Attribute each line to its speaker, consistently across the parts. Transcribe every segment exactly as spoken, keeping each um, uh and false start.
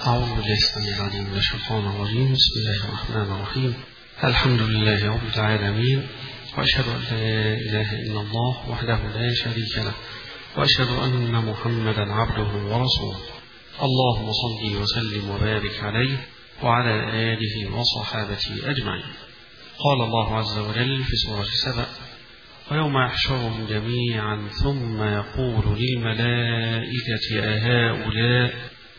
Speaker 1: أعوذ بالله السميع العليم من الشيطان الرجيم. بسم الله الرحمن الرحيم. الحمد لله رب العالمين، وأشهد أن لا إله إلا الله وحده لا شريك له، وأشهد أن محمدا عبده ورسوله. اللهم صل وسلم وبارك عليه وعلى آله وصحابته أجمعين. قال الله عز وجل في سورة سبأ: ويوم يحشرهم جميعا ثم يقول للملائكة أهؤلاء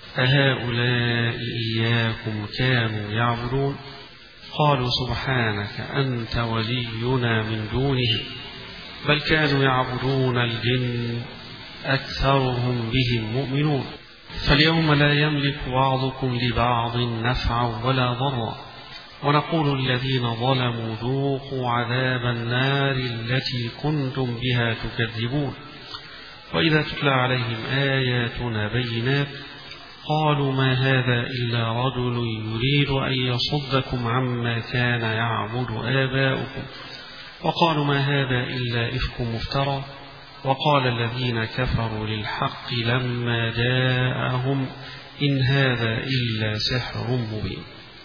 Speaker 1: أهؤلاء إياكم كانوا يعبدون قالوا سبحانك أنت ولينا من دونهم بل كانوا يعبدون الجن أكثرهم بهم مؤمنون فاليوم لا يملك بعضكم لبعض نفعا ولا ضرا ونقول للذين ظلموا ذوقوا عذاب النار التي كنتم بها تكذبون. وإذا تتلى عليهم آياتنا بينات قالوا ما هذا إلا رجل يريد أن يصدكم عما كان يعبد آباؤكم وقالوا ما هذا إلا إفك مفترى وقال الذين كفروا للحق لما جاءهم إن هذا إلا سحر مبين.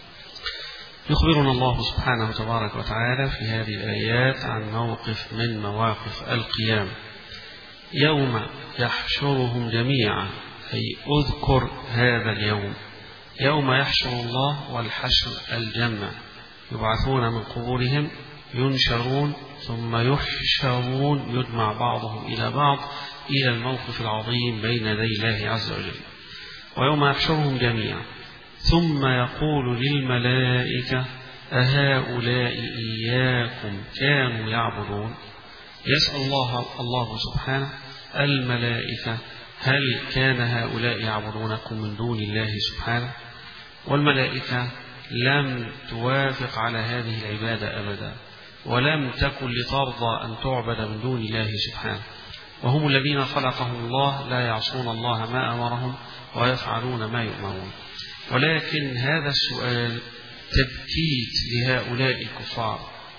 Speaker 1: يخبرنا الله سبحانه وتبارك وتعالى في هذه الآيات عن موقف من مواقف القيامة، يوم يحشرهم جميعا، أي أذكر هذا اليوم، يوم يحشر الله، والحشر الجمع، يبعثون من قبورهم ينشرون ثم يحشرون، يجمع بعضهم إلى بعض إلى الموقف العظيم بين يدي الله عز وجل. ويوم يحشرهم جميعا ثم يقول للملائكة أهؤلاء إياكم كانوا يعبدون. يسأل الله الله سبحانه الملائكة هل كان هؤلاء يعبدونكم من دون الله سبحانه؟ والملائكة لم توافق على هذه العبادة أبدا، ولم تكن لترضى أن تعبد من دون الله سبحانه، وهم الذين خلقهم الله لا يعصون الله ما أمرهم ويفعلون ما يؤمرون. ولكن هذا السؤال تبكيت لهؤلاء الكفار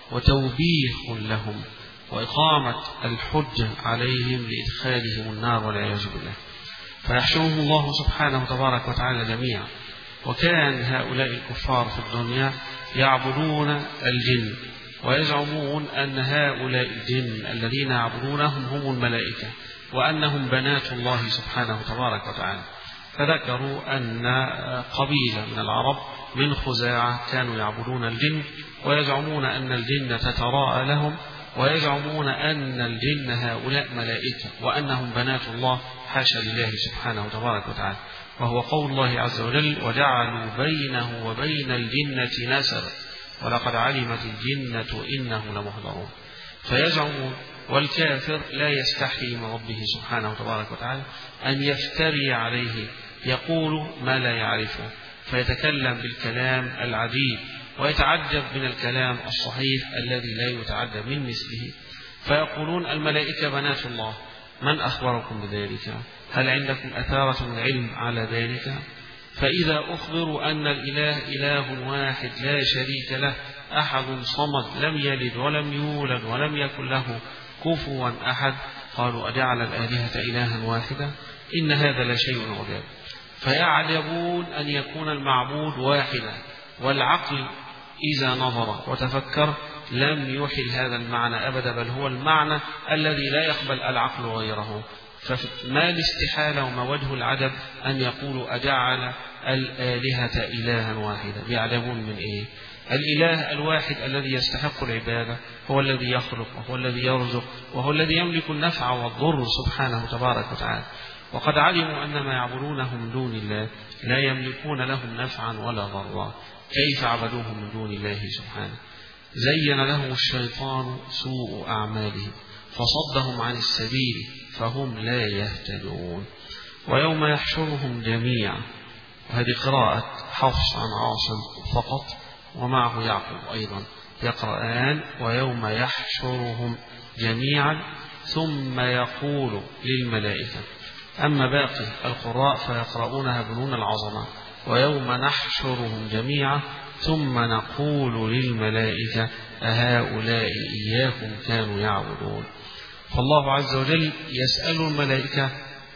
Speaker 1: وتوبيخ لهم وإقامة الحجة عليهم لإدخالهم النار والعياذ بالله. فيحشرهم الله سبحانه وتبارك وتعالى جميعا. وكان هؤلاء الكفار في الدنيا يعبدون الجن ويزعمون أن هؤلاء الجن الذين يعبدونهم هم الملائكة وأنهم بنات الله سبحانه وتبارك وتعالى. فذكروا أن قبيلة من العرب من خزاعة كانوا يعبدون الجن ويزعمون أن الجن تتراءى لهم ويزعمون أن الجن هؤلاء ملائكة وأنهم بنات الله، حاشا لله سبحانه وتبارك وتعالى. وهو قول الله عز وجل: وجعلوا بينه وبين الجنة نسبا ولقد علمت الجنة إنه لمحضرون. فيزعمون، والكافر لا يستحي من ربه سبحانه وتبارك وتعالى أن يفتري عليه، يقول ما لا يعرفه، فيتكلم بالكلام العجيب ويتعجب من الكلام الصحيح الذي لا يتعجب من مثله. فيقولون الملائكة بنات الله، من أخبركم بذلك؟ هل عندكم أثارة من علم على ذلك؟ فإذا أخبروا أن الإله إله واحد لا شريك له أحد صمد لم يلد ولم يولد ولم يكن له كفوا أحد قالوا أجعل الآلهة إلها واحدا إن هذا لشيء عجاب. فيعجبون أن يكون المعبود واحدا، والعقل إذا نظر وتفكر لم يحل هذا المعنى أبدا، بل هو المعنى الذي لا يقبل العقل غيره. فما الاستحالة وما وجه العجب أن يقولوا أجعل الآلهة إلها واحدا؟ يعلمون من إيه؟ الإله الواحد الذي يستحق العبادة هو الذي يخلق وهو الذي يرزق وهو الذي يملك النفع والضر سبحانه تبارك وتعالى. وقد علموا أن ما يعبدونه من دون الله لا يملكون لهم نفعا ولا ضرا. كيف عبدوهم من دون الله سبحانه؟ زين لهم الشيطان سوء أعمالهم فصدهم عن السبيل فهم لا يهتدون. ويوم يحشرهم جميعا، وهذه قراءة حفص عن عاصم فقط، ومعه يعقوب أيضا يقرآن ويوم يحشرهم جميعا ثم يقول للملائكة. أما باقي القراء فيقرؤونها بنون العظمة ويوم نحشرهم جميعا ثم نقول للملائكة أهؤلاء إياكم كانوا يعبدون. فالله عز وجل يسأل الملائكة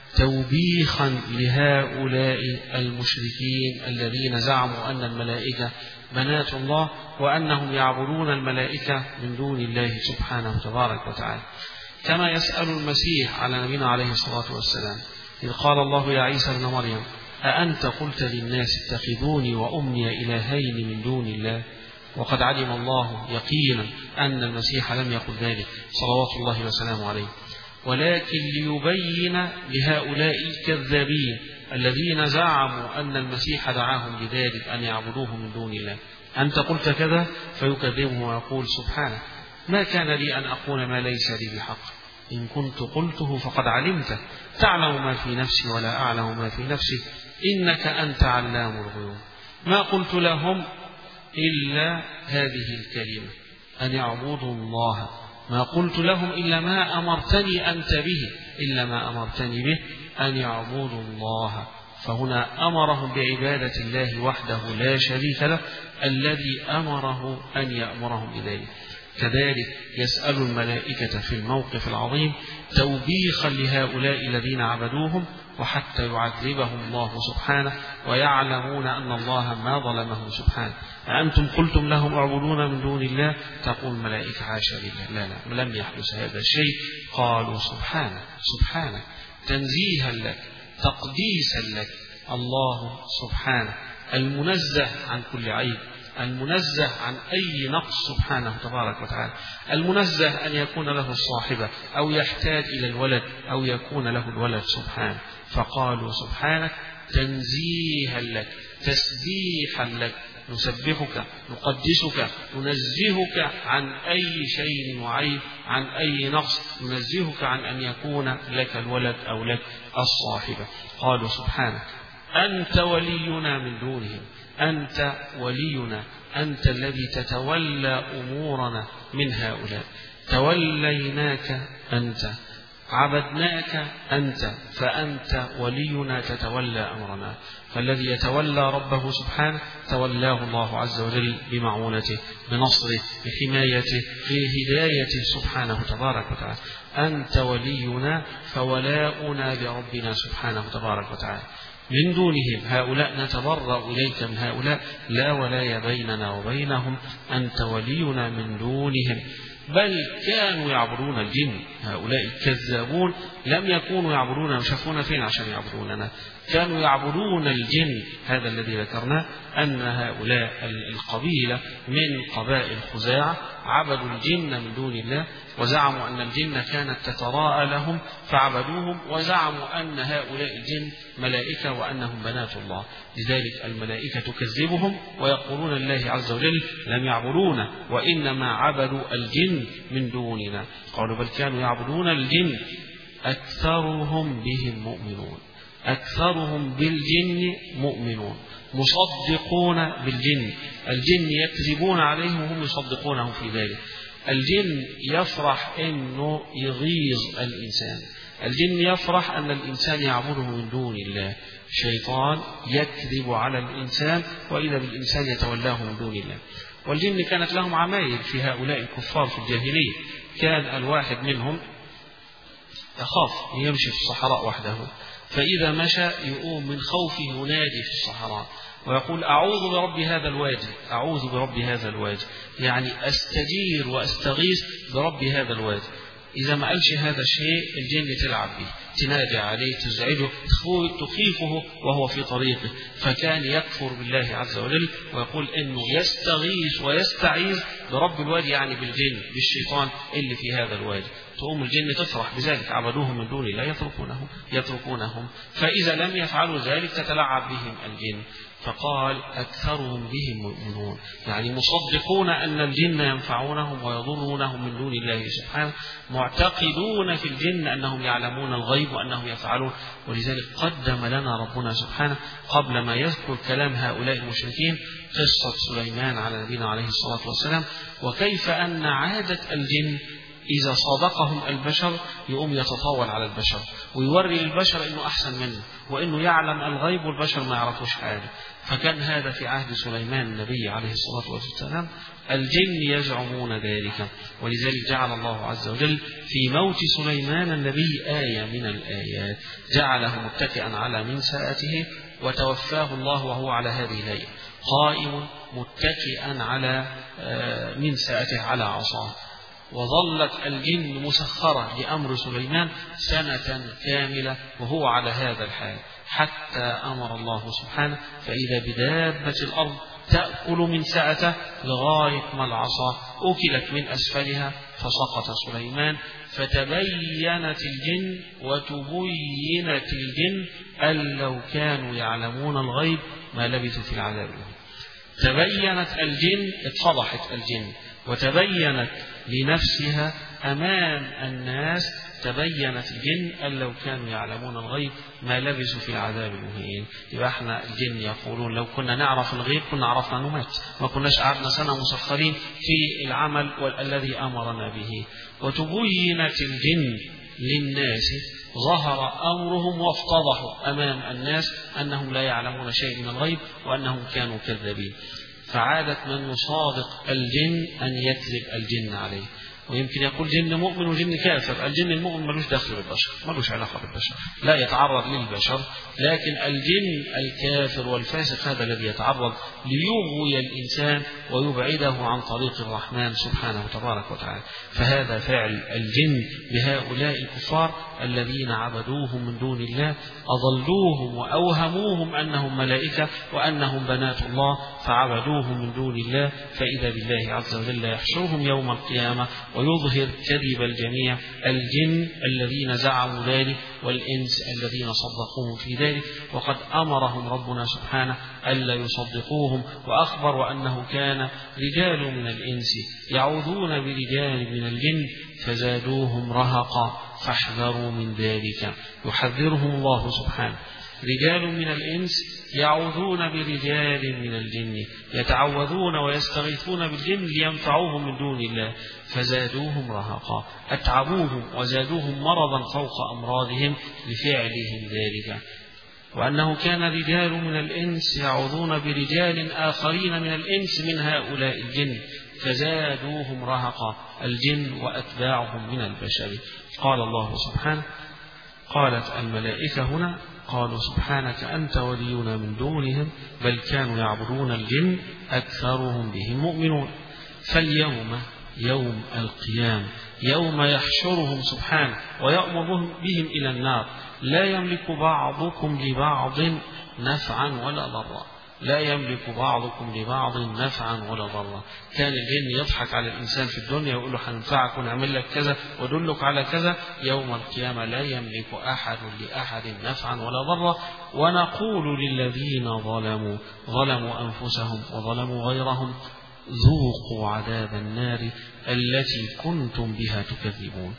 Speaker 1: توبيخا لهؤلاء المشركين الذين زعموا أن الملائكة بنات الله وأنهم يعبدون الملائكة من دون الله سبحانه تبارك وتعالى. كما يسأل المسيح على نبينا عليه الصلاة والسلام إذ قال الله يا عيسى ابن مريم أأنت قلت للناس اتخذوني وأمي إلهين من دون الله؟ وقد علم الله يقينا أن المسيح لم يقل ذلك صلوات الله وسلامه عليه، ولكن ليبين لهؤلاء الكذابين الذين زعموا أن المسيح دعاهم لذلك أن يعبدوه من دون الله. أنت قلت كذا، فيكذبه ويقول سبحانه ما كان لي أن أقول ما ليس لي بحق، إن كنت قلته فقد علمته، تعلم ما في نفسي ولا أعلم ما في نفسك، إنك أنت علام الغيوب. ما قلت لهم إلا هذه الكلمة أن يعبدوا الله، ما قلت لهم إلا ما أمرتني أنت به إلا ما أمرتني به أن يعبدوا الله. فهنا أمرهم بعبادة الله وحده لا شريك له الذي أمره أن يأمرهم بذلك. كذلك يسأل الملائكة في الموقف العظيم توبيخا لهؤلاء الذين عبدوهم وحتى يعذبهم الله سبحانه ويعلمون أن الله ما ظلمهم سبحانه. أأنتم قلتم لهم اعبدون من دون الله؟ تقول الملائكة حاشا لله، لا لا لم يحدث هذا الشيء. قالوا سبحانه سبحانه تنزيها لك تقديسا لك، الله سبحانه المنزه عن كل عيب، المنزه عن أي نقص سبحانه تبارك وتعالى، المنزه أن يكون له الصاحبة أو يحتاج إلى الولد أو يكون له الولد سبحانه. فقالوا سبحانك تنزيها لك تسبيحا لك، نسبحك نقدسك ننزهك عن أي شيء وعيب، عن أي نقص، ننزهك عن أن يكون لك الولد أو لك الصاحبة. قالوا سبحانك أنت ولينا من دونهم، أنت ولينا، أنت الذي تتولى أمورنا من هؤلاء، توليناك أنت، عبدناك أنت، فأنت ولينا تتولى أمرنا. فالذي يتولى ربه سبحانه تولاه الله عز وجل بمعونته بنصره بحمايته بهدايته سبحانه تبارك وتعالى. أنت ولينا فولاؤنا لربنا سبحانه تبارك وتعالى. من دونهم هؤلاء نتبرأ إليك من هؤلاء، لا ولاية بيننا وبينهم، أنت ولينا من دونهم. بل كانوا يعبدون الجن، هؤلاء الكذابون لم يكونوا يعبدون، يشوفون فين عشان يعبدوننا، كانوا يعبدون الجن. هذا الذي ذكرناه أن هؤلاء القبيلة من قبائل خزاعة عبدوا الجن من دون الله، وزعموا أن الجن كانت تتراءى لهم فعبدوهم، وزعموا أن هؤلاء الجن ملائكة وأنهم بنات الله. لذلك الملائكة تكذبهم ويقولون الله عز وجل لم يعبدونا وإنما عبدوا الجن من دوننا. قالوا بل كانوا يعبدون الجن أكثرهم بهم مؤمنون، أكثرهم بالجن مؤمنون، مصدقون بالجن، الجن يكذبون عليهم وهم يصدقونهم في ذلك. الجن يفرح أنه يغيظ الإنسان، الجن يفرح أن الإنسان يعبده من دون الله. الشيطان يكذب على الإنسان وإذا بالإنسان يتولاه من دون الله. والجن كانت لهم عمايل في هؤلاء الكفار في الجاهلية. كان الواحد منهم يخاف يمشي في الصحراء وحده، فإذا مشى يقوم من خوفه ينادي في الصحراء ويقول أعوذ برب هذا الوادي، أعوذ برب هذا الوادي، يعني أستجير وأستغيث برب هذا الوادي. إذا ما قالش هذا الشيء الجن تلعب به، تنادي عليه، تزعجه، تخيفه وهو في طريقه. فكان يكفر بالله عز وجل ويقول إنه يستغيث ويستعيذ برب الوادي، يعني بالجن بالشيطان اللي في هذا الوادي. تقوم الجن تفرح بذلك، عبدوهم من دون الله يتركونهم يتركونهم فإذا لم يفعلوا ذلك تتلعب بهم الجن. فقال أكثرهم بهم مؤمنون، يعني مصدقون أن الجن ينفعونهم ويضرونهم من دون الله سبحانه، معتقدون في الجن أنهم يعلمون الغيب وأنهم يفعلون. ولذلك قدم لنا ربنا سبحانه قبل ما يذكر كلام هؤلاء المشركين قصة سليمان على نبينا عليه الصلاة والسلام، وكيف أن عادة الجن إذا صادقهم البشر يقوم يتطاول على البشر ويوري للبشر إنه أحسن منه وإنه يعلم الغيب والبشر ما يعرفوش حاجة. فكان هذا في عهد سليمان النبي عليه الصلاة والسلام. الجن يزعمون ذلك، ولذلك جعل الله عز وجل في موت سليمان النبي آية من الآيات، جعله متكئا على منسأته وتوفاه الله وهو على هذه الهيئة قائم متكئا على منسأته على عصاه. وظلت الجن مسخرة لأمر سليمان سنة كاملة وهو على هذا الحال، حتى أمر الله سبحانه فإذا بدابة الأرض تأكل من سأته لغاية ما العصا أكلت من أسفلها فسقط سليمان. فتبينت الجن وتبينت الجن أن لو كانوا يعلمون الغيب ما لبثوا في العذاب. تبينت الجن، اتفضحت الجن وتبينت لنفسها أمام الناس. تبينت الجن أن لو كانوا يعلمون الغيب ما لبثوا في العذاب المهين. يبقى احنا الجن يقولون لو كنا نعرف الغيب كنا عرفنا نمات، ما كناش قعدنا سنة مسخرين في العمل الذي أمرنا به. وتبينت الجن للناس ظهر أمرهم وافتضحوا أمام الناس أنهم لا يعلمون شيء من الغيب وأنهم كانوا كذابين. فعادت من يصادق الجن أن يكذب الجن عليه. ويمكن يقول جن مؤمن وجن كافر. الجن المؤمن ملوش دخل بالبشر، ملوش علاقة بالبشر، لا يتعرض للبشر. لكن الجن الكافر والفاسق هذا الذي يتعرض ليغوي الإنسان ويبعده عن طريق الرحمن سبحانه وتبارك وتعالى. فهذا فعل الجن بهؤلاء الكفار الذين عبدوهم من دون الله، أضلوهم وأوهموهم أنهم ملائكة وأنهم بنات الله فعبدوهم من دون الله. فإذا بالله عز وجل يحشرهم يوم القيامة ويظهر كذب الجميع، الجن الذين زعموا ذلك والإنس الذين صدقوهم في ذلك. وقد أمرهم ربنا سبحانه ألا يصدقوهم، وأخبر أنه كان رجال من الإنس يعوذون برجال من الجن فزادوهم رهقا فاحذروا من ذلك. يحذرهم الله سبحانه. رجال من الإنس يعوذون برجال من الجن، يتعوذون ويستغيثون بالجن لينفعوهم من دون الله فزادوهم رهقا، أتعبوهم وزادوهم مرضا فوق أمراضهم لفعلهم ذلك. وأنه كان رجال من الإنس يعوذون برجال آخرين من الإنس من هؤلاء الجن فزادوهم رهقا، الجن وأتباعهم من البشر. قال الله سبحانه: قالت الملائكة هنا قالوا سبحانك أنت ولينا من دونهم بل كانوا يعبدون الجن أكثرهم بهم مؤمنون. فاليوم يوم القيامة يوم يحشرهم سبحانه ويأمر بهم إلى النار لا يملك بعضكم لبعض نفعا ولا ضرا، لا يملك بعضكم لبعض نفعا ولا ضرا. كان الجن يضحك على الإنسان في الدنيا ويقول له هننفعك ونعمل لك كذا ودلك على كذا. يوم القيامة لا يملك أحد لأحد نفعا ولا ضرا. ونقول للذين ظلموا ظلموا أنفسهم وظلموا غيرهم ذوقوا عذاب النار التي كنتم بها تكذبون.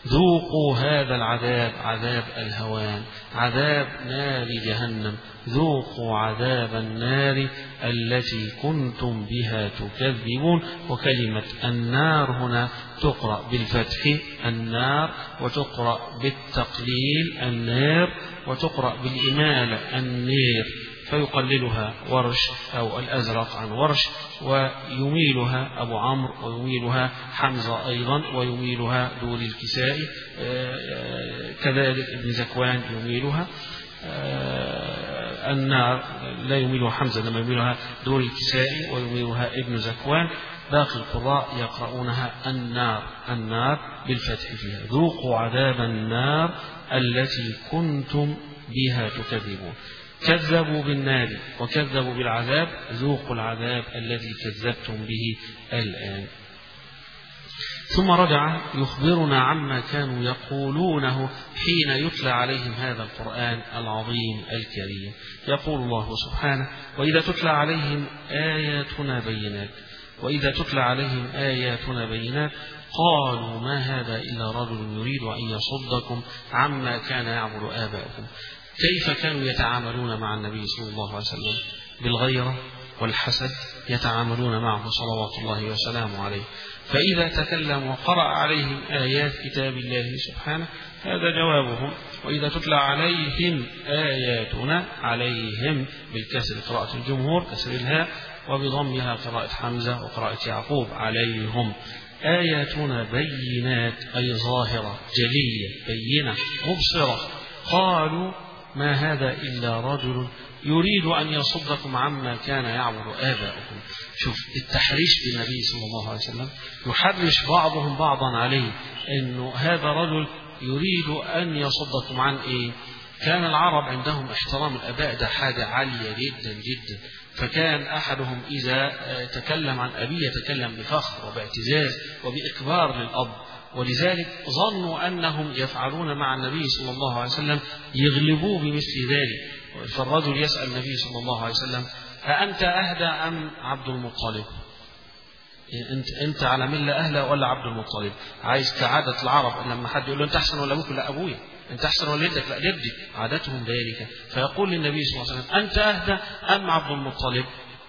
Speaker 1: ذوقوا هذا العذاب، عذاب الهوان، عذاب نار جهنم. ذوقوا عذاب النار التي كنتم بها تكذبون. وكلمة النار هنا تقرأ بالفتح النار، وتقرأ بالتقليل النار، وتقرأ بالإمالة النير، فيقللها ورش أو الأزرق عن ورش، ويميلها أبو عمرو، ويميلها حمزة أيضا، ويميلها دور الكسائي كذلك ابن زكوان يميلها. النار لا يميلها حمزة لما يميلها دور الكسائي ويميلها ابن زكوان. باقي القراء يقرؤونها النار النار بالفتح فيها. ذوقوا عذاب النار التي كنتم بها تكذبون. كذبوا بالنار وكذبوا بالعذاب، ذوقوا العذاب الذي كذبتم به الآن. ثم رجع يخبرنا عما كانوا يقولونه حين يتلى عليهم هذا القرآن العظيم الكريم. يقول الله سبحانه: وإذا تتلى عليهم آياتنا بينات وإذا تتلى عليهم آياتنا بينات قالوا ما هذا إلا رجل يريد أن يصدكم عما كان يعبد آباؤكم. كيف كانوا يتعاملون مع النبي صلى الله عليه وسلم؟ بالغيرة والحسد يتعاملون معه صلوات الله وسلامه عليه. فإذا تكلم وقرأ عليهم آيات كتاب الله سبحانه هذا جوابهم. وإذا تتلى عليهم آياتنا، عليهم بالكسر قراءة الجمهور كسر الهاء، وبضمها قراءة حمزة وقراءة يعقوب عليهم. آياتنا بينات أي ظاهرة جلية بينة مبصرة. قالوا ما هذا إلا رجل يريد أن يصدكم عما كان يعبد آباؤكم. شوف التحريش بالنبي صلى الله عليه وسلم، يحرش بعضهم بعضا عليه أنه هذا رجل يريد أن يصدكم عن إيه؟ كان العرب عندهم احترام الآباء ده حاجة عالية جدا جدا، فكان أحدهم إذا تكلم عن أبيه يتكلم بفخر وباعتزاز وبإكبار للأب، ولذلك ظنوا أنهم يفعلون مع النبي صلى الله عليه وسلم يغلبوه بمثل ذلك. فالرجل يسأل النبي صلى الله عليه وسلم أأنت أهدى أم عبد المطلب؟ أنت أنت على ملة أهله ولا عبد المطلب؟ عايز كعادة العرب لما حد يقول له أنت أحسن ولا أبوك؟ لا أبويا. أنت أحسن ولا جدك؟ لا جدي. عادتهم ذلك. فيقول للنبي صلى الله عليه وسلم أنت أهدى أم عبد المطلب؟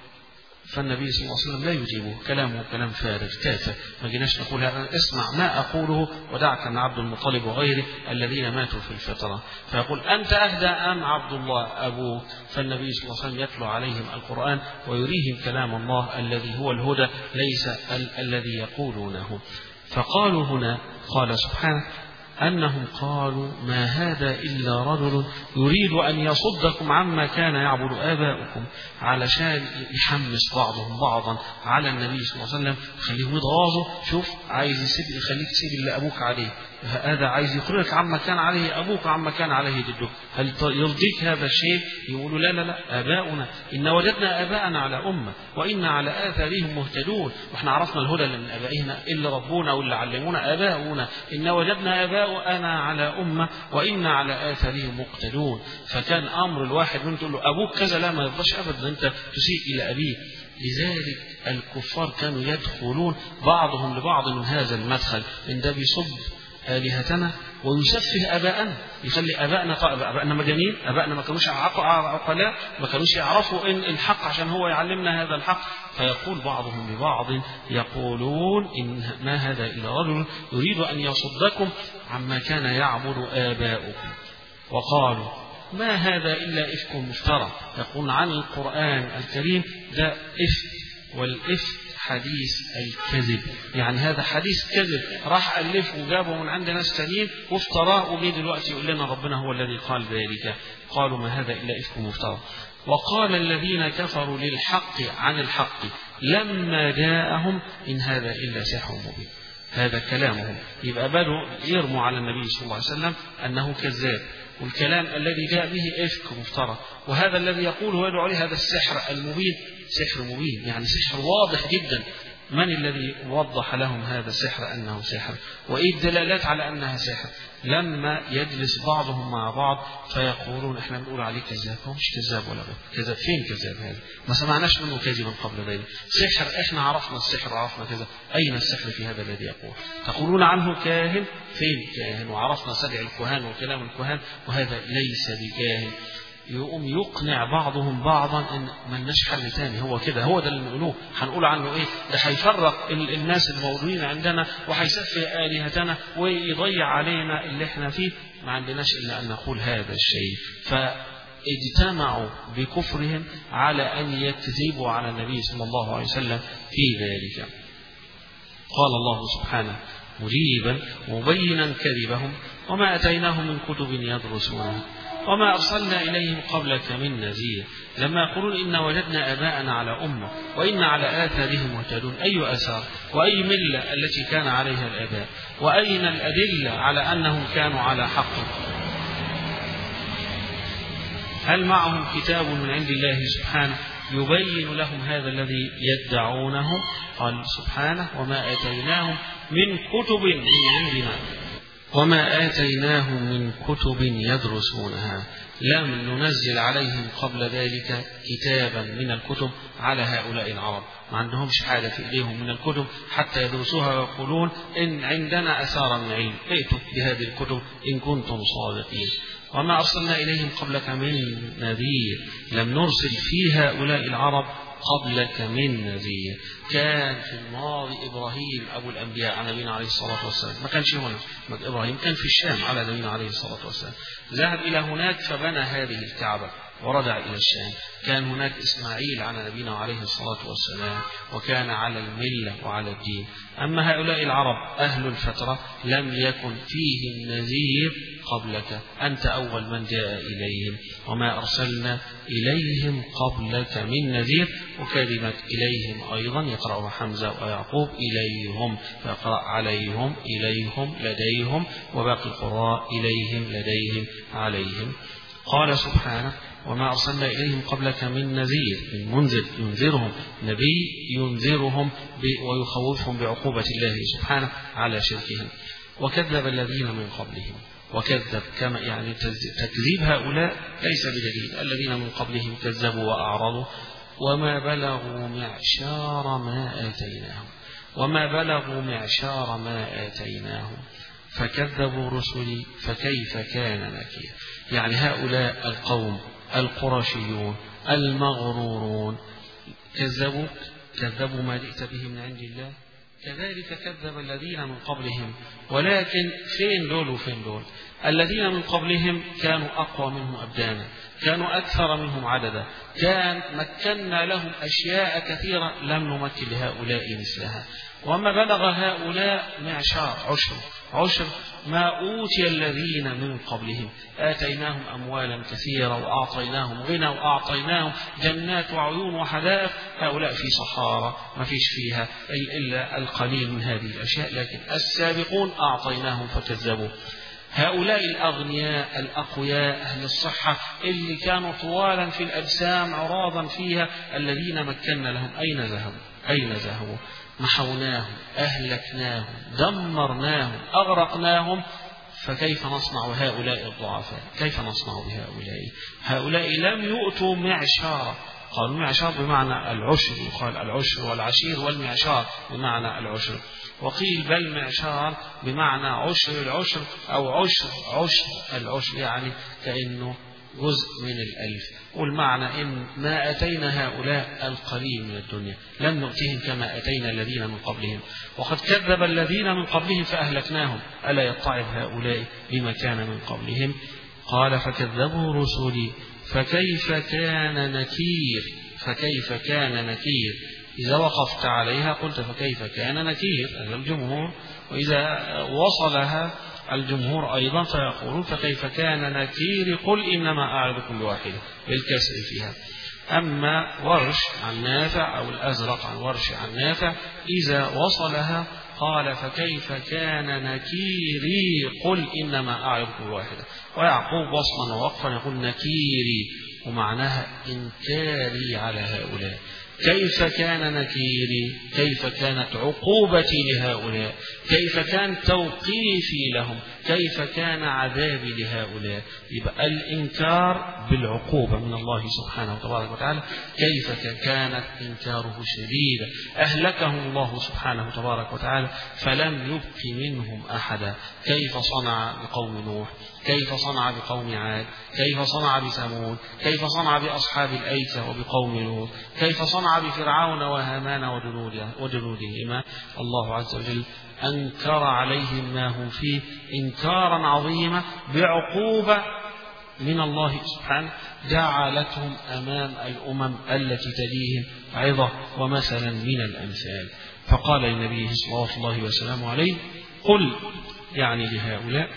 Speaker 1: فالنبي صلى الله عليه وسلم لا يجيبه، كلامه كلام فارغ تافه. ما جيناش نقول اسمع ما أقوله ودعك من عبد المطلب وغيره الذين ماتوا في الفطرة. فيقول أنت أهدى أم عبد الله أبوك؟ فالنبي صلى الله عليه وسلم يتلو عليهم القرآن ويريهم كلام الله الذي هو الهدى ليس ال- الذي يقولونه. فقالوا هنا قال سبحانه أنهم قالوا ما هذا إلا رجل يريد أن يصدكم عما كان يعبد آباؤكم، علشان يحمس بعضهم بعضا على النبي صلى الله عليه وسلم، خليهم يتغاظوا. شوف عايز يسيب يخليك تسيب اللي أبوك عليه، هذا عايز يخرجك عما كان عليه أبوك عما كان عليه جدك. هل يرضيك هذا الشيء؟ يقولوا لا لا لا آباؤنا إن وجدنا آباءنا على أمة وإن على آثارهم مهتدون. وإحنا عرفنا الهدى من آبائنا اللي ربونا واللي علمونا آباؤنا. إن وجدنا آباؤنا على أمة وإن على آثارهم مقتدون. فكان أمر الواحد من تقول له أبوك كذا لا ما يرضاش أبدا، أنت تسيء إلى أبيه. لذلك الكفار كانوا يدخلون بعضهم لبعض من هذا المدخل، من ده بيصب آلهتنا ويسفه آباءنا، يخلي آباءنا آباءنا مجانين، آباءنا ما كانوش عقلاء، ما كانوش يعرفوا إن الحق عشان هو يعلمنا هذا الحق. فيقول بعضهم لبعض يقولون إن ما هذا إلا رجل يريد أن يصدكم عما كان يعبد آباؤكم. وقالوا ما هذا إلا إفك مفترى. يقول عن القرآن الكريم ده إفك، والإفك حديث الكذب، يعني هذا حديث كذب راح ألفه وجابه من عند ناس تانيين وافتراه، وجي دلوقتي يقول لنا ربنا هو الذي قال ذلك. قالوا ما هذا إلا إفك مفترى. وقال الذين كفروا للحق عن الحق لما جاءهم إن هذا إلا سحر مبين. هذا كلامهم، يبقى بدوا يرموا على النبي صلى الله عليه وسلم أنه كذاب، والكلام الذي جاء به إفك مفترى، وهذا الذي يقوله ويدعو عليه هذا السحر المبين سحر مبين، يعني سحر واضح جدا. من الذي وضح لهم هذا السحر أنه سحر؟ وإيه الدلالات على أنها سحر؟ لما يجلس بعضهم مع بعض فيقولون إحنا بنقول عليه كذاب. هو مش كذاب ولا بد كذاب. فين كذاب هذا؟ ما سمعناش منه كذبا قبل ذلك. سحر إحنا عرفنا السحر وعرفنا كذا. أين السحر في هذا الذي يقول؟ تقولون عنه كاهن. فين كاهن؟ وعرفنا سبع الكهان وكلام الكهان، وهذا ليس بكاهن. يقوم يقنع بعضهم بعضا ان ملناش حل تاني، هو كده، هو ده اللي نقوله. هنقول عنه ايه؟ ده هيفرق الناس الموجودين عندنا وهيسفه آلهتنا ويضيع علينا اللي احنا فيه. ما عندناش الا ان نقول هذا الشيء. فاجتمعوا بكفرهم على ان يكذبوا على النبي صلى الله عليه وسلم في ذلك. قال الله سبحانه مجيبا مبينا كذبهم وما اتيناهم من كتب يدرسونها وما أرسلنا إليهم قبلك من نذير. لما يقولون إن وجدنا آباءنا على أمة وإن على آثارهم مهتدون. أي آثار وأي ملة التي كان عليها الآباء؟ وأين الأدلة على أنهم كانوا على حق؟ هل معهم كتاب من عند الله سبحانه يبين لهم هذا الذي يدعونه؟ قال سبحانه وما آتيناهم من كتب من عندنا وما آتيناهم من كتب يدرسونها. لم ننزل عليهم قبل ذلك كتابا من الكتب على هؤلاء العرب، ما عندهمش حاجة في إيديهم من الكتب حتى يدرسوها ويقولون إن عندنا أثار من علم، ائتوا بهذه الكتب إن كنتم صادقين. وما أرسلنا إليهم قبلك من نذير، لم نرسل في هؤلاء العرب قبلك من نذير. كان في الماضي إبراهيم أبو الأنبياء على نبينا عليه الصلاة والسلام، ما كانش هنا، إبراهيم كان في الشام على نبينا عليه الصلاة والسلام، ذهب إلى هناك فبنى هذه الكعبة ورجع إلى الشام. كان هناك إسماعيل على نبينا عليه الصلاة والسلام وكان على الملة وعلى الدين. أما هؤلاء العرب أهل الفترة لم يكن فيهم نذير قبلك، أنت أول من جاء إليهم. وما أرسلنا إليهم قبلك من نذير، وكلمة إليهم أيضا يقرأها حمزة ويعقوب إليهم، فيقرأ عليهم إليهم لديهم، وباقي القراء إليهم لديهم عليهم. قال سبحانه وما أرسلنا إليهم قبلك من نذير، من منذر ينذرهم، نبي ينذرهم ويخوفهم بعقوبة الله سبحانه على شركهم. وكذب الذين من قبلهم، وكذب كما يعني تكذيب هؤلاء ليس بدليل، الذين من قبلهم كذبوا وأعرضوا وما بلغوا معشار ما آتيناهم، وما بلغوا معشار ما آتيناهم فكذبوا رسلي فكيف كان نكير. يعني هؤلاء القوم القرشيون المغرورون كذبوا كذبوا ما جئت به من عند الله، كذلك كذب الذين من قبلهم. ولكن فين دول وفين دول؟ الذين من قبلهم كانوا أقوى منهم أبدانا، كانوا أكثر منهم عددا، كان مكنا لهم أشياء كثيرة لم نمكن لهؤلاء مثلها. وما بلغ هؤلاء معشار عشر عشر ما أوتي الذين من قبلهم، آتيناهم أموالا كثيرة وأعطيناهم غنى وأعطيناهم جنات وعيون وحدائق. هؤلاء في صحارى ما فيش فيها إلا القليل من هذه الأشياء، لكن السابقون أعطيناهم فكذبوا. هؤلاء الأغنياء الأقوياء أهل الصحة اللي كانوا طوالا في الأجسام عراضا فيها، الذين مكنا لهم أين ذهبوا؟ أين ذهبوا؟ محوناهم، أهلكناهم، دمرناهم، أغرقناهم. فكيف نصنع هؤلاء الضعفاء؟ كيف نصنع بهؤلاء؟ هؤلاء لم يؤتوا معشارا. قالوا معشار بمعنى العشر، يقال العشر والعشير والمعشار بمعنى العشر، وقيل بل معشار بمعنى عشر العشر أو عشر عشر العشر، يعني كأنه جزء من الألف. والمعنى إن ما أتينا هؤلاء القليل من الدنيا لم نؤتهم كما أتينا الذين من قبلهم، وقد كذب الذين من قبلهم فأهلكناهم، ألا يتعظ هؤلاء بما كان من قبلهم. قال فكذبوا رسلي فكيف كان نكير. فكيف كان نكير، إذا وقفت عليها قلت فكيف كان نكير هذا الجمهور، وإذا وصلها الجمهور أيضا فيقولون فكيف كان نكير قل إنما أعظكم بواحدة بالكسر فيها. أما ورش عن نافع أو الأزرق عن ورش عن نافع إذا وصلها قال فكيف كان نكيري قل إنما أعظكم بواحدة. ويعقوب وصلا ووقفا يقول نكيري، ومعناها إنكاري على هؤلاء. كيف كان نكيري، كيف كانت عقوبتي لهؤلاء، كيف كان توقيفي لهم، كيف كان عذابي لهؤلاء. يبقى الإنكار بالعقوبة من الله سبحانه وتبارك وتعالى. كيف كانت إنكاره شديدا، أهلكهم الله سبحانه وتبارك وتعالى فلم يبق منهم أحدا. كيف صنع بقوم نوح، كيف صنع بقوم عاد، كيف صنع بثمود، كيف صنع بأصحاب الأيكة وبقوم لوط، كيف صنع بفرعون وهامان وجنودهما. الله عز وجل أنكر عليهم ما هم فيه إنكارا عظيما بعقوبة من الله سبحانه جعلتهم أمام الأمم التي تليهم عظة ومثلا من الأمثال. فقال للنبي صلى الله عليه وسلم عليه قل، يعني لهؤلاء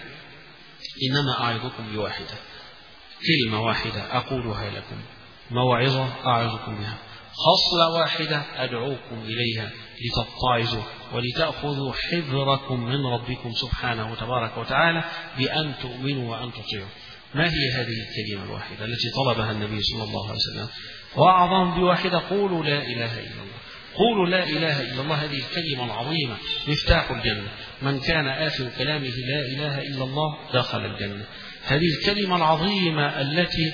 Speaker 1: إنما أعظكم بواحدة، كلمة واحدة أقولها لكم، موعظة أعظكم بها، خصلة واحدة أدعوكم إليها لتتعظوا ولتأخذوا حذركم من ربكم سبحانه وتبارك وتعالى بأن تؤمنوا وأن تطيعوا. ما هي هذه الكلمة الواحدة التي طلبها النبي صلى الله عليه وسلم؟ وأعظم بواحدة قولوا لا إله إلا الله. قولوا لا إله إلا الله، هذه الكلمة العظيمة مفتاح الجنة. من كان آخر كلامه لا إله إلا الله دخل الجنة. هذه الكلمة العظيمة التي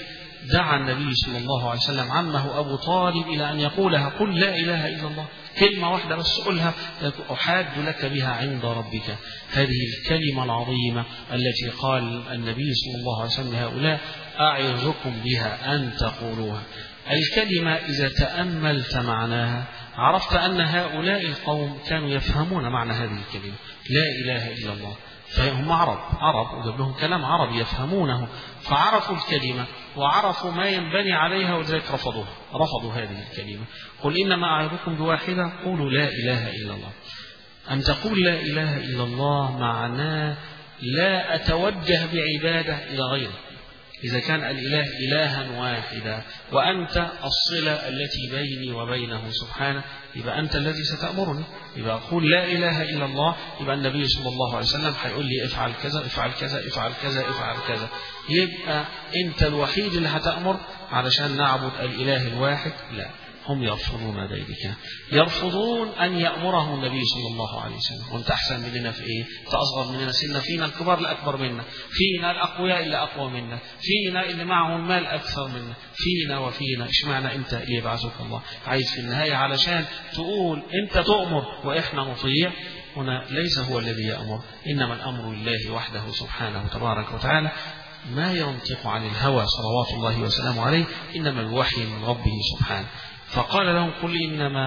Speaker 1: دعا النبي صلى الله عليه وسلم عمه أبو طالب إلى أن يقولها: قل لا إله إلا الله، كلمة واحدة بس قلها أحاج لك بها عند ربك. هذه الكلمة العظيمة التي قال النبي صلى الله عليه وسلم هؤلاء: أعظكم بها أن تقولوها. الكلمة إذا تأملت معناها عرفت أن هؤلاء القوم كانوا يفهمون معنى هذه الكلمة لا إله إلا الله، فهم عرب عرب وجاب لهم كلام عربي يفهمونه، فعرفوا الكلمة وعرفوا ما ينبني عليها، ولذلك رفضوها رفضوا هذه الكلمة. قل إنما أعظكم بواحدة، قولوا لا إله إلا الله. أن تقول لا إله إلا الله معناه لا أتوجه بعبادة إلى غيره. إذا كان الإله إلها واحدا وأنت الصلة التي بيني وبينه سبحانه، يبقى أنت الذي ستأمرني. يبقى أقول لا إله إلا الله، يبقى النبي صلى الله عليه وسلم هيقول لي افعل كذا افعل كذا افعل كذا افعل كذا. يبقى أنت الوحيد اللي هتأمر علشان نعبد الإله الواحد. لا، هم يرفضون ذلك، يرفضون أن يأمرهم النبي صلى الله عليه وسلم. وانت أحسن مننا في إيه؟ تأصغر مننا سنة، فينا الكبار اللي أكبر منا، فينا الأقوياء اللي أقوى منا، فينا اللي معهم مال أكثر منا، فينا وفينا. اشمعنى أنت اللي يبعثك الله؟ عايز في النهاية علشان تقول أنت تؤمر وإحنا نطيع؟ هنا ليس هو الذي يأمر، إنما الأمر لله وحده سبحانه تبارك وتعالى. ما ينطق عن الهوى صلوات الله وسلامه عليه، إنما الوحي من ربه سبحانه. فقال لهم: قل إنما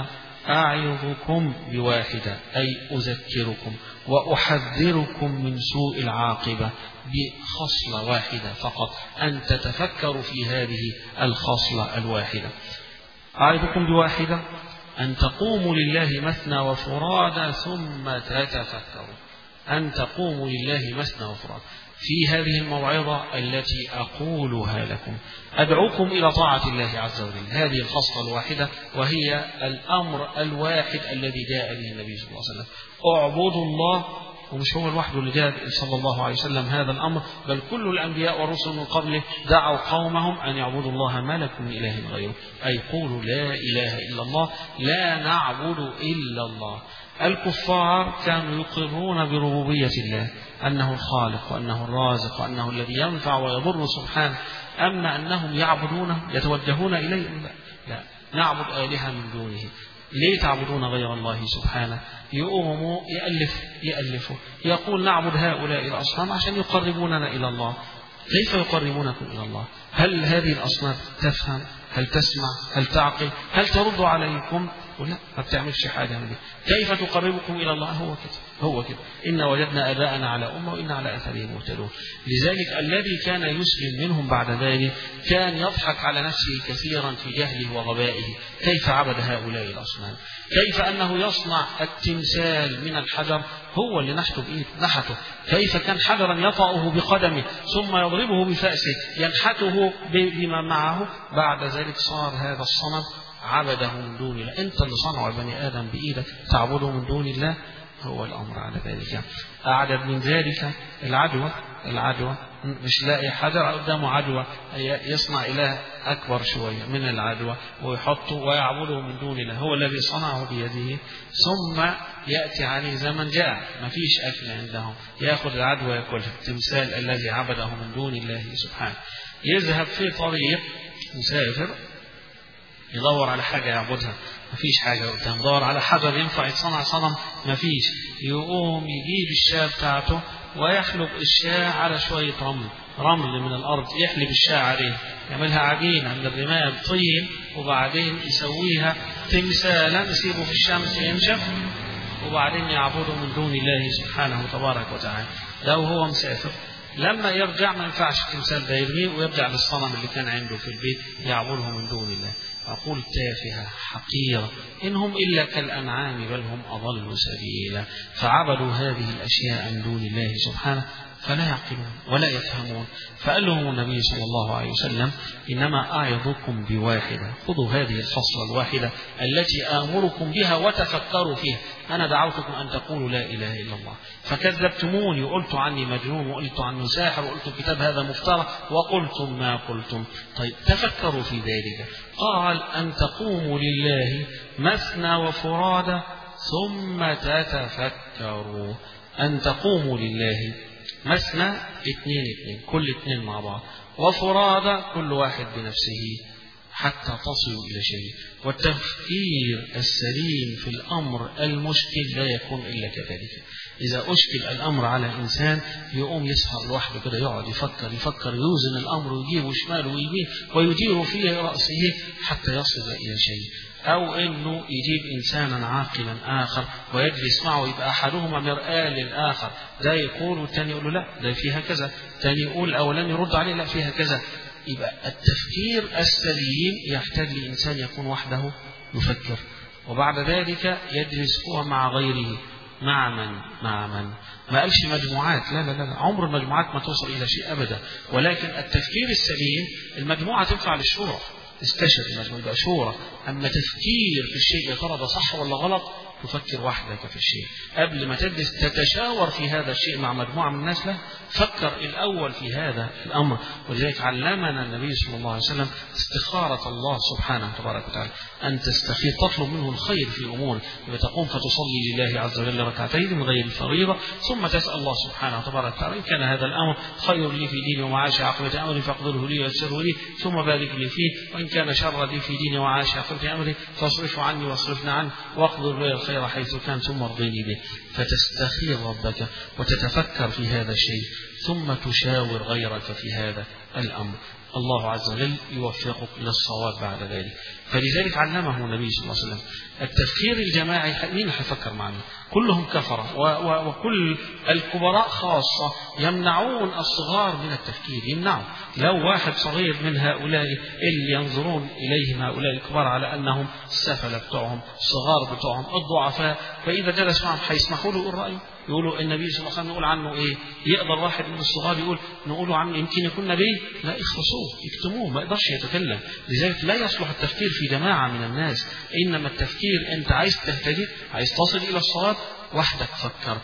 Speaker 1: أعظكم بواحدة، أي أذكركم وأحذركم من سوء العاقبة بخصلة واحدة فقط، أن تتفكروا في هذه الخصلة الواحدة. أعظكم بواحدة أن تقوموا لله مثنى وفرادى ثم تتفكروا. أن تقوموا لله مثنى وفرادى. في هذه الموعظة التي أقولها لكم أدعوكم إلى طاعة الله عز وجل، هذه الخصلة الواحدة، وهي الأمر الواحد الذي جاء به النبي صلى الله عليه وسلم: اعبدوا الله. ومش هو لوحده اللي جاء صلى الله عليه وسلم هذا الأمر، بل كل الأنبياء والرسل من قبله دعوا قومهم أن يعبدوا الله ما لكم من إله غيره، أي قولوا لا إله إلا الله، لا نعبد إلا الله. الكفار كانوا يقرون بربوبية الله، أنه الخالق وأنه الرازق وأنه الذي ينفع ويضر سبحانه. أما أنهم يعبدونه يتوجهون إليه، لا, لا. نعبد آلهة من دونه. ليه تعبدون غير الله سبحانه؟ يقوموا يألف يألفوا يقول نعبد هؤلاء الأصنام عشان يقربوننا إلى الله. كيف يقربونكم إلى الله؟ هل هذه الأصنام تفهم؟ هل تسمع؟ هل تعقل؟ هل ترد عليكم؟ ولا ما بتعملش حاجة من دي. كيف تقربكم إلى الله؟ هو كده هو كده إن وجدنا آباءنا على أمة وإن على أثرهم مهتدون. لذلك الذي كان يسلم منهم بعد ذلك كان يضحك على نفسه كثيرا في جهله وغبائه. كيف عبد هؤلاء الأصنام؟ كيف أنه يصنع التمثال من الحجر هو اللي نحته بإيده نحته؟ كيف كان حجرا يطأه بقدمه ثم يضربه بفأسه ينحته بما معه؟ بعد ذلك صار هذا الصنم عبده من دون الله. أنت اللي صنع بني آدم بإيدك تعبده من دون الله. هو الأمر على ذلك. أعدد من ذلك العدوى العدوى مش لاقي حجر قدامه عدوى يصنع إله أكبر شوية من العدوى ويحطه ويعبده من دون الله. هو الذي صنعه بيده. ثم يأتي عليه زمن جاء ما فيش أكل عندهم، يأخذ العدوى يأكلها. التمثال الذي عبده من دون الله سبحانه يذهب في طريق مسافر يدور على حاجة يعبدها، مفيش حاجة قدام. دور على حجر ينفع يتصنع صنم، مفيش. يقوم يجيب الشاة بتاعته ويحلب الشاة على شوية رمل رمل من الأرض، يحلب الشاة عليه، يعملها عجينة من الرمال طين، وبعدين يسويها تمثالا يسيبه في الشمس ينشف، وبعدين يعبده من دون الله سبحانه تبارك وتعالى. لو هو مسافر لما يرجع ما ينفعش التمثال ده يرميه ويرجع للصنم اللي كان عنده في البيت يعبده من دون الله. أقول تافهة حقيرة، إنهم إلا كالأنعام بل هم أضل سبيلا. فعبدوا هذه الأشياء من دون الله سبحانه فلا يعقلون ولا يفهمون. فقال لهم النبي صلى الله عليه وسلم إنما أعظكم بواحدة، خذوا هذه الخصلة الواحدة التي آمركم بها وتفكروا فيها. أنا دعوتكم أن تقولوا لا إله إلا الله فكذبتموني وقلت عني مجنون وقلت عنه ساحر وقلت الكتاب هذا مفترى وقلتم ما قلتم. طيب تفكروا في ذلك. قال أن تقوموا لله مثنى وفرادى ثم تتفكروا. أن تقوموا لله مثنى اثنين اثنين كل اثنين مع بعض، وفرادى كل واحد بنفسه حتى تصلوا إلى شيء. والتفكير السليم في الأمر المشكل لا يكون إلا كذلك. إذا أشكل الأمر على إنسان يقوم يسهر لوحده كده، يقعد يفكر يفكر يوزن الأمر ويجيبه شماله ويمين ويدير فيه رأسه حتى يصل إلى شيء. أو إنه يجيب إنسانا عاقلا آخر ويجلس معه، يبقى أحدهما مرآة للآخر، ده يقول والثاني يقول له لا ده فيها كذا، الثاني يقول الأولاني يرد عليه لا فيها كذا. يبقى التفكير السليم يحتاج لإنسان يكون وحده يفكر، وبعد ذلك يجلس هو مع غيره. مع من؟ مع من؟ ما قالش مجموعات، لا لا لا، عمر المجموعات ما توصل إلى شيء أبدا. ولكن التفكير السليم، المجموعة تنفع للشورى، استشر المجموعة يبقى شورى. أما تفكير في الشيء يا ترى ده صح ولا غلط، تفكر وحدك في الشيء قبل ما تجلس تتشاور في هذا الشيء مع مجموعة من الناس. لا، فكر الأول في هذا الأمر. ولذلك علمنا النبي صلى الله عليه وسلم استخارة الله سبحانه وتبارك وتعالى، أن تستخير تطلب منه الخير في أمور، وتقوم فتصلي لله عز وجل ركعتين من غير الفريضة، ثم تسأل الله سبحانه وتبارك وتعالى إن كان هذا الأمر خير لي في ديني ومعاشي عاقبة أمري فاقدره لي ويسره لي ثم بارك لي فيه، وإن كان شر لي في ديني ومعاشي عاقبة أمري فاصرفه عني واصرفنا عنه واقدر لي الخير حيث كان ثم ارضيني به. فتستخير ربك وتتفكر في هذا الشيء ثم تشاور غيرك في هذا الأمر. الله عز وجل يوفقك للصواب بعد ذلك. فلذلك علمه النبي صلى الله عليه وسلم التفكير الجماعي. مين هيفكر معنا؟ كلهم كفرة، وكل الكبراء خاصة يمنعون الصغار من التفكير، يمنعوا. لو واحد صغير من هؤلاء اللي ينظرون إليهم هؤلاء الكبار على أنهم السفلة بتوعهم، الصغار بتوعهم، الضعفاء، فإذا جلس معهم هيسمحوا له يقول رأيه؟ يقولوا النبي صلى الله عليه وسلم نقول عنه إيه؟ يقدر واحد من الصغار يقول نقولوا عنه يمكن يكون نبي؟ لا، اخرسوه يكتموه، ما يقدرش يتكلم. لذلك لا يصلح التفكير في جماعة من الناس، إنما التفكير أنت عايز تهتدي، عايز تصل إلى الصواب، وحدك فكر،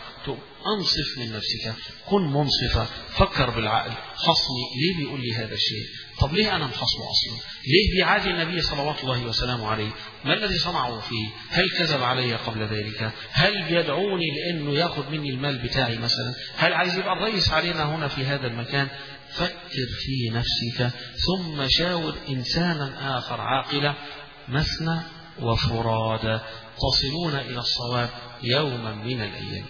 Speaker 1: أنصف من نفسك، كن منصفة، فكر بالعقل. خصمي ليه بيقول لي هذا الشيء؟ طب ليه أنا مخصمه أصلا؟ ليه بيعادي النبي صلوات الله وسلامه عليه؟ ما الذي صنعه فيه؟ هل كذب علي قبل ذلك؟ هل بيدعوني لأنه يأخذ مني المال بتاعي مثلا؟ هل عايز يبقى الرئيس علينا هنا في هذا المكان؟ فكر في نفسك ثم شاور إنسانا آخر عاقلا، مثنى وفرادى، تصلون إلى الصواب يوما من الأيام.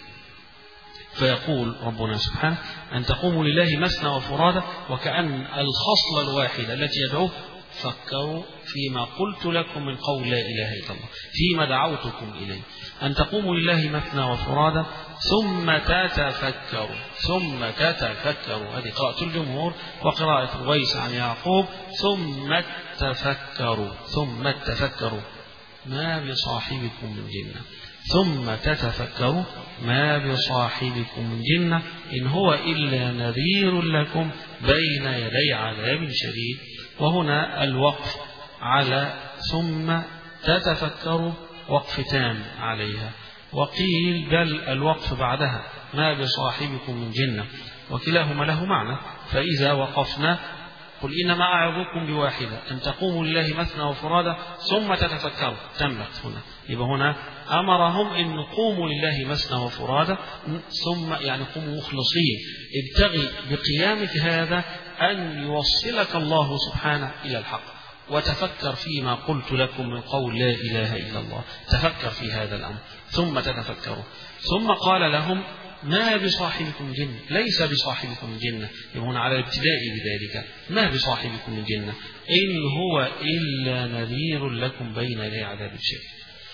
Speaker 1: فيقول ربنا سبحانه أن تقوموا لله مثنى وفرادى، وكأن الخصلة الواحدة التي يدعوه فكروا فيما قلت لكم من قول لا إله إلا الله، فيما دعوتكم إليه. أن تقوموا لله مثنى وفرادى ثم تتفكروا، ثم تتفكروا، هذه قراءة الجمهور وقراءة الغيث عن يعقوب. ثم تفكروا، ثم تفكروا ما بصاحبكم من جنة، ثم تتفكروا ما بصاحبكم من جنة إن هو إلا نذير لكم بين يدي عذاب شديد. وهنا الوقف على ثم تتفكروا وقف تام عليها، وقيل بل الوقف بعدها ما بصاحبكم من جنة، وكلاهما له معنى. فإذا وقفنا قل إنما أعظكم بواحدة أن تقوموا لله مثنى وفرادى ثم تتفكروا، تمت هنا. يبقى هنا أمرهم أن قوموا لله مثنى وفرادى، ثم يعني قوموا مخلصين. ابتغي بقيامك هذا أن يوصلك الله سبحانه إلى الحق، وتفكر فيما قلت لكم من قول لا إله إلا الله، تفكر في هذا الأمر ثم تتفكروا. ثم قال لهم ما بصاحبكم جنة، ليس بصاحبكم جنة، يبون على الابتداء بذلك، ما بصاحبكم من جنة إن هو إلا نذير لكم بين يدي عذاب شديد.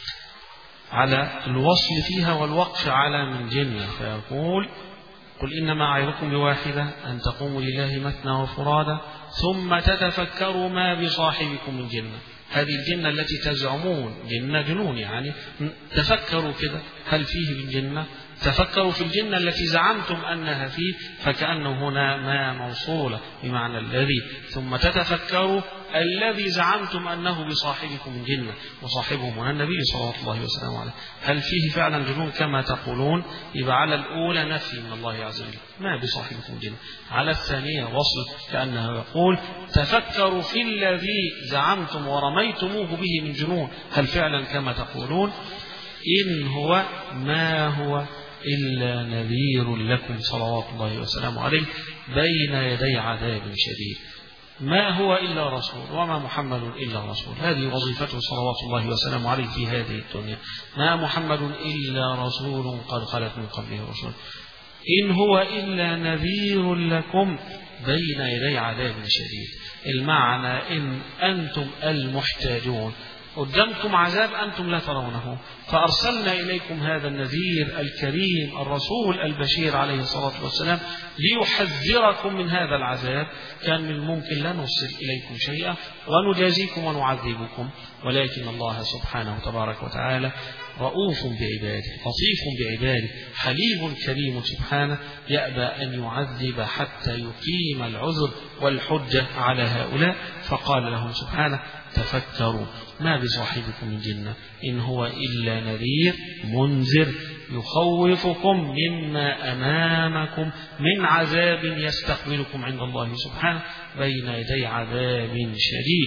Speaker 1: على الوصل فيها والوقف على من جنة. فيقول قل إنما أعظكم بواحدة أن تقوموا لله مثنى وفرادى ثم تتفكروا ما بصاحبكم من جنة. هذه الجنة التي تزعمون جنة جنون، يعني تفكروا كده هل فيه من جنة، تفكروا في الجنة التي زعمتم أنها فيه، فكأنه هنا ما موصولة بمعنى الذي. ثم تتفكروا الذي زعمتم أنه بصاحبكم من جنة، وصاحبهم هنا النبي صلى الله عليه وسلم عليه. هل فيه فعلا جنون كما تقولون؟ يبقى على الأولى نفي من الله عز وجل ما بصاحبكم من جنة، على الثانية وصل كأنه يقول تفكروا في الذي زعمتم ورميتموه به من جنون، هل فعلا كما تقولون؟ إن هو ما هو إلا نذير لكم صلوات الله وسلامه عليه بين يدي عذاب شديد. ما هو إلا رسول وما محمد إلا رسول. هذه وظيفته صلوات الله وسلامه عليه في هذه الدنيا. ما محمد إلا رسول قد خلت من قبله رسل إن هو إلا نذير لكم بين يدي عذاب شديد. المعنى إن أنتم المحتاجون قدامكم عذاب أنتم لا ترونه، فأرسلنا إليكم هذا النذير الكريم الرسول البشير عليه الصلاة والسلام ليحذركم من هذا العذاب. كان من الممكن لا نرسل إليكم شيئا ونجازيكم ونعذبكم، ولكن الله سبحانه تبارك وتعالى رؤوف بعباده لطيف بعباده حليم كريم سبحانه، يأبى أن يعذب حتى يقيم العذر والحجة على هؤلاء. فقال لهم سبحانه تفكروا ما بصاحبكم من جنة إن هو إلا نذير منذر يخوفكم مما أمامكم من عذاب يستقبلكم عند الله سبحانه بين يدي عذاب شديد.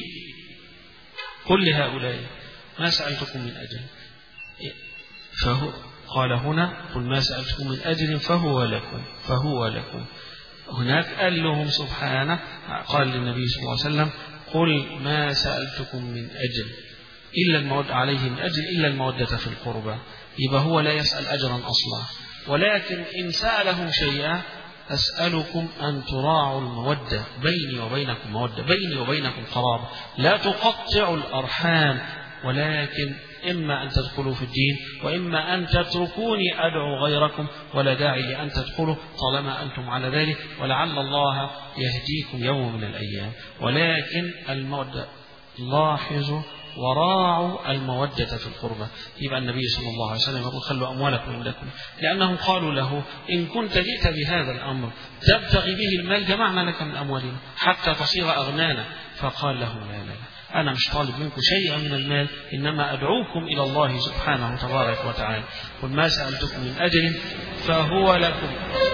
Speaker 1: قل لهؤلاء ما سألتكم من أجل فهو قال هنا قل ما سألتكم من أجل فهو لكم فهو لكم. هناك قال لهم سبحانه قال للنبي صلى الله عليه وسلم قل ما سألتكم من أجل إلا المودة عليه من أجل إلا المودة في القربى. يبقى هو لا يسأل أجرا أصلا، ولكن إن سألهم شيئا أسألكم أن تراعوا المودة بيني وبينكم مودة بيني وبينكم قرابة لا تقطعوا الأرحام، ولكن إما أن تدخلوا في الدين وإما أن تتركوني أدعو غيركم، ولا داعي لأن تدخلوا طالما أنتم على ذلك، ولعل الله يهديكم يوم من الأيام. ولكن المودة لاحظوا وراعوا المودة في القربة. يبقى النبي صلى الله عليه وسلم يقول خلوا أموالكم عندكم، لأنهم قالوا له إن كنت جئت بهذا الأمر تبتغي به المال جمعنا لك من أموالنا حتى تصير أغنانا. فقال له لا لا لا أنا مش طالب منكم شيئا من المال، إنما أدعوكم إلى الله سبحانه تبارك وتعالى. قل ما سألتكم من أجر فهو لكم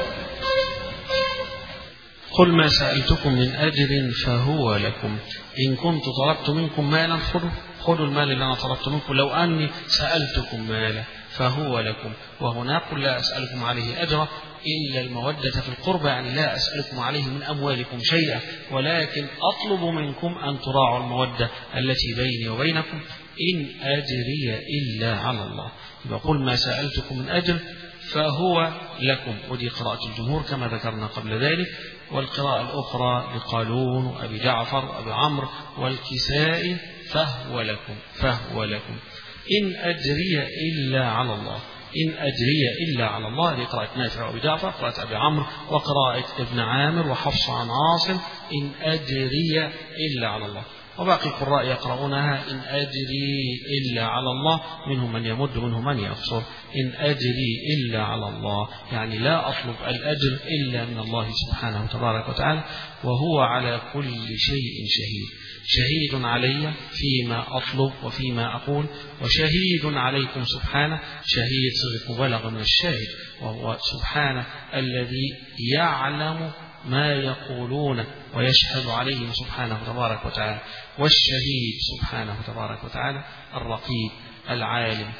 Speaker 1: قل ما سألتكم من أجر فهو لكم إن كنت طلبت منكم مالا خذوا خذوا المال اللي أنا طلبت منكم، لو أني سألتكم مالا فهو لكم. وهنا قل لا أسألكم عليه أجرا إلا المودة في القربى، يعني لا أسألكم عليه من أموالكم شيئا، ولكن أطلب منكم أن تراعوا المودة التي بيني وبينكم إن أجري إلا على الله. يقول ما سألتكم من أجر فهو لكم، ودي قراءة الجمهور كما ذكرنا قبل ذلك. والقراءة الأخرى لقالون وأبي جعفر وأبي عمرو والكسائي فهو لكم فهو لكم إن أجري إلا على الله إن أجري إلا على الله. هذه قراءة نافع وأبي جعفر، قراءة أبي عمرو وقراءة ابن عامر وحفص عن عاصم إن أجري إلا على الله. وباقي القراء يقرؤونها إن أجري إلا على الله، منهم من يمد منهم من يقصر. إن أجري إلا على الله يعني لا أطلب الأجر إلا من الله سبحانه تبارك وتعالى، وهو على كل شيء شهيد. شهيد علي فيما أطلب وفيما أقول، وشهيد عليكم سبحانه. شهيد صيغة مبالغة من الشاهد، وهو سبحانه الذي يعلم ما يقولون ويشهد عليهم سبحانه تبارك وتعالى. والشهيد سبحانه تبارك وتعالى الرقيب العالم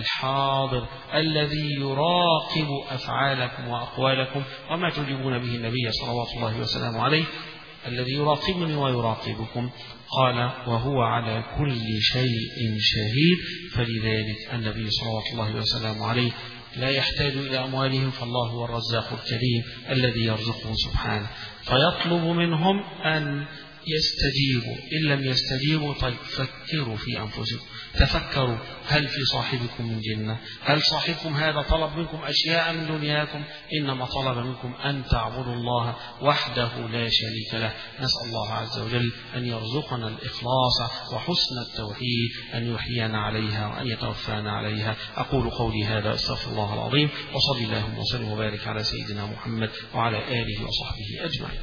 Speaker 1: الحاضر الذي يراقب أفعالكم وأقوالكم وما تجيبون به النبي صلوات الله وسلامه عليه، الذي يراقبني ويراقبكم. قال وهو على كل شيء شهيد. فلذلك النبي صلوات الله وسلامه عليه لا يحتاج إلى أموالهم، فالله هو الرزاق الكريم الذي يرزقهم سبحانه. فيطلب منهم أن يستجيبوا، إن لم يستجيبوا طيب فكروا في أنفسكم، تفكروا هل في صاحبكم من جنة؟ هل صاحبكم هذا طلب منكم أشياء من دنياكم؟ إنما طلب منكم أن تعبدوا الله وحده لا شريك له. نسأل الله عز وجل أن يرزقنا الإخلاص وحسن التوحيد، أن يحيينا عليها وأن يتوفانا عليها. أقول قولي هذا أستغفر الله العظيم، وصلي اللهم وسلم وبارك على سيدنا محمد وعلى آله وصحبه أجمعين.